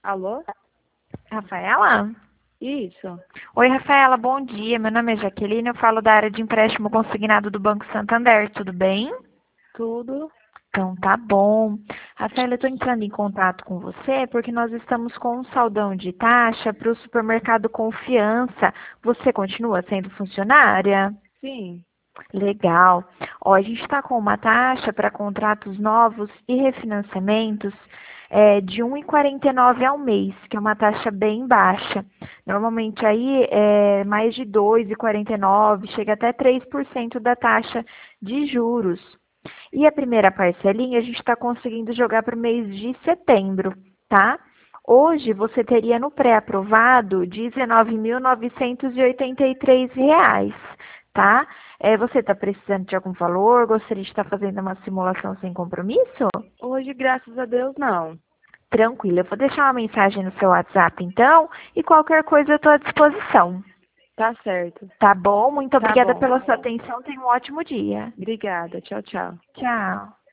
Alô? Rafaela? Isso. Oi, Rafaela, bom dia. Meu nome é Jaqueline, eu falo da área de empréstimo consignado do Banco Santander, tudo bem? Tudo? Então tá bom. Rafaela, eu estou entrando em contato com você porque nós estamos com um saldão de taxa para o supermercado Confiança. Você continua sendo funcionária? Sim. Legal. Ó, a gente está com uma taxa para contratos novos e refinanciamentos de 1,49 ao mês, que é uma taxa bem baixa. Normalmente aí é mais de 2,49, chega até 3% da taxa de juros. E a primeira parcelinha a gente está conseguindo jogar para o mês de setembro, tá? Hoje você teria no pré-aprovado R$ 19.983, tá? Você está precisando de algum valor? Gostaria de estar fazendo uma simulação sem compromisso? Hoje, graças a Deus, não. Tranquilo, eu vou deixar uma mensagem no seu WhatsApp então, e qualquer coisa eu estou à disposição. Tá certo. Tá bom? Muito Tá obrigada bom. pela sua atenção, tenha um ótimo dia. Obrigada. Tchau, tchau. Tchau.